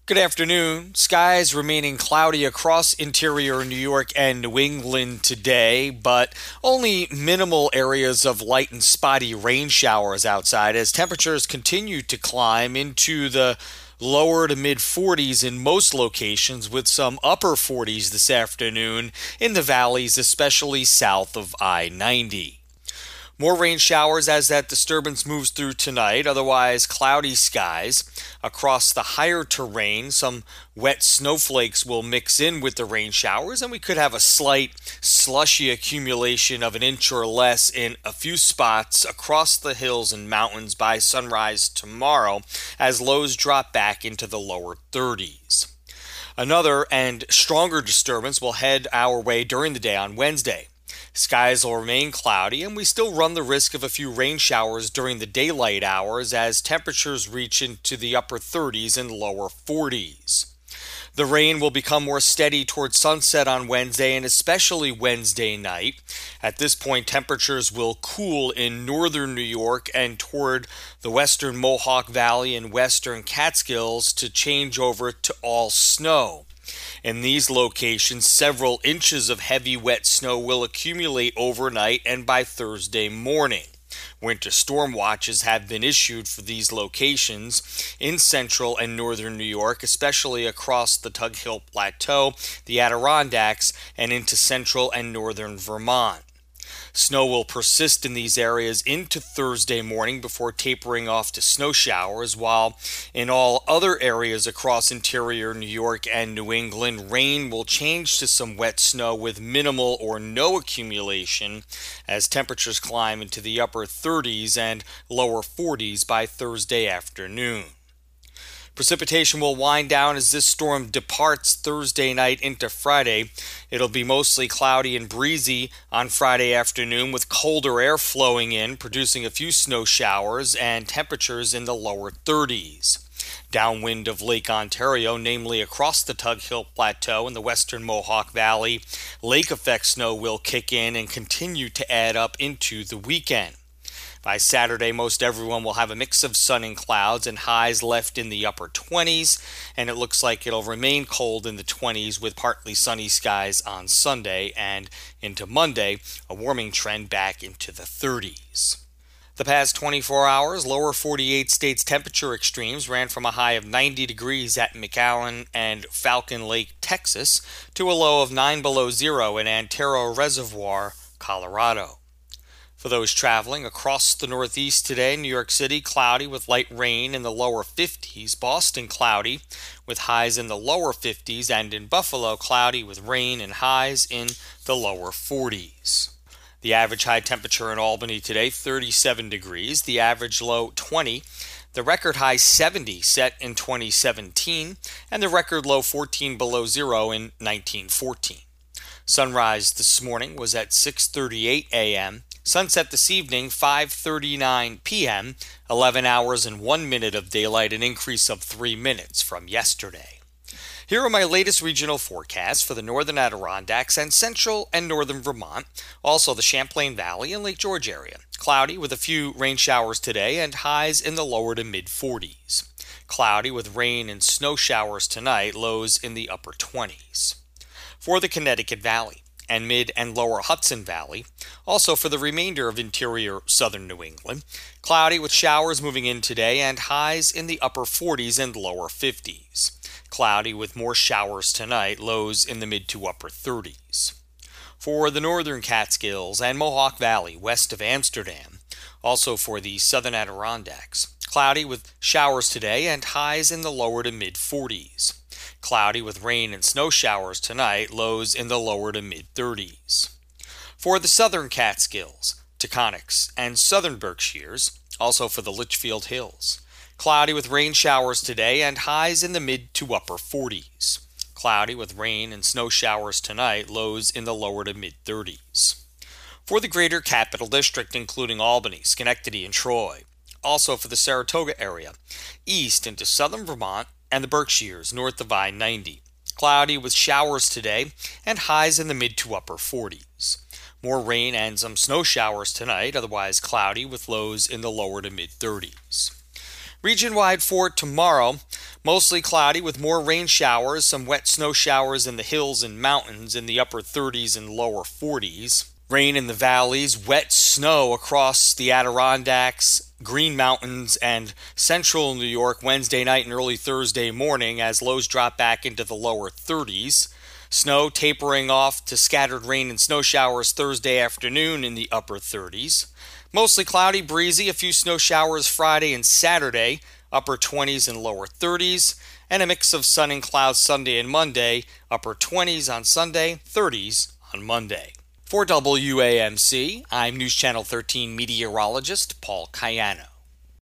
Good afternoon. Skies remaining cloudy across interior New York and New England today, but only minimal areas of light and spotty rain showers outside as temperatures continue to climb into the lower to mid 40s in most locations, with some upper 40s this afternoon in the valleys, especially south of I-90. More rain showers as that disturbance moves through tonight, otherwise cloudy skies. Across the higher terrain, some wet snowflakes will mix in with the rain showers, and we could have a slight slushy accumulation of an inch or less in a few spots across the hills and mountains by sunrise tomorrow as lows drop back into the lower 30s. Another and stronger disturbance will head our way during the day on Wednesday. Skies will remain cloudy, and we still run the risk of a few rain showers during the daylight hours as temperatures reach into the upper 30s and lower 40s. The rain will become more steady towards sunset on Wednesday and especially Wednesday night. At this point, temperatures will cool in northern New York and toward the western Mohawk Valley and western Catskills to change over to all snow. In these locations, several inches of heavy wet snow will accumulate overnight and by Thursday morning. Winter storm watches have been issued for these locations in central and northern New York, especially across the Tug Hill Plateau, the Adirondacks, and into central and northern Vermont. Snow will persist in these areas into Thursday morning before tapering off to snow showers, while in all other areas across interior New York and New England, rain will change to some wet snow with minimal or no accumulation as temperatures climb into the upper 30s and lower 40s by Thursday afternoon. Precipitation will wind down as this storm departs Thursday night into Friday. It'll be mostly cloudy and breezy on Friday afternoon with colder air flowing in, producing a few snow showers and temperatures in the lower 30s. Downwind of Lake Ontario, namely across the Tug Hill Plateau and the western Mohawk Valley, lake effect snow will kick in and continue to add up into the weekend. By Saturday, most everyone will have a mix of sun and clouds and highs left in the upper 20s, and it looks like it'll remain cold in the 20s with partly sunny skies on Sunday, and into Monday, a warming trend back into the 30s. The past 24 hours, lower 48 states temperature extremes ran from a high of 90 degrees at McAllen and Falcon Lake, Texas, to a low of 9 below zero in Antero Reservoir, Colorado. For those traveling across the Northeast today, New York City cloudy with light rain in the lower 50s, Boston cloudy with highs in the lower 50s, and in Buffalo cloudy with rain and highs in the lower 40s. The average high temperature in Albany today, 37 degrees, the average low 20, the record high 70 set in 2017, and the record low 14 below zero in 1914. Sunrise this morning was at 6:38 a.m., sunset this evening, 5:39 p.m., 11 hours and 1 minute of daylight, an increase of 3 minutes from yesterday. Here are my latest regional forecasts for the northern Adirondacks and central and northern Vermont, also the Champlain Valley and Lake George area. Cloudy with a few rain showers today and highs in the lower to mid 40s. Cloudy with rain and snow showers tonight, lows in the upper 20s. For the Connecticut Valley and mid and lower Hudson Valley, also for the remainder of interior southern New England, cloudy with showers moving in today and highs in the upper 40s and lower 50s. Cloudy with more showers tonight, lows in the mid to upper 30s. For the northern Catskills and Mohawk Valley west of Amsterdam, also for the southern Adirondacks, cloudy with showers today and highs in the lower to mid 40s. Cloudy with rain and snow showers tonight, lows in the lower to mid 30s. For the southern Catskills, Taconics, and southern Berkshires, also for the Litchfield Hills, cloudy with rain showers today and highs in the mid to upper 40s. Cloudy with rain and snow showers tonight, lows in the lower to mid 30s. For the greater Capital District, including Albany, Schenectady, and Troy, also for the Saratoga area, east into southern Vermont, and the Berkshires north of I-90. Cloudy with showers today and highs in the mid to upper 40s. More rain and some snow showers tonight, otherwise cloudy with lows in the lower to mid 30s. Region-wide for tomorrow, mostly cloudy with more rain showers, some wet snow showers in the hills and mountains in the upper 30s and lower 40s. Rain in the valleys, wet snow across the Adirondacks, Green Mountains, and central New York Wednesday night and early Thursday morning as lows drop back into the lower 30s. Snow tapering off to scattered rain and snow showers Thursday afternoon in the upper 30s. Mostly cloudy, breezy, a few snow showers Friday and Saturday, upper 20s and lower 30s, and a mix of sun and clouds Sunday and Monday, upper 20s on Sunday, 30s on Monday. For WAMC, I'm News Channel 13 meteorologist Paul Cayano.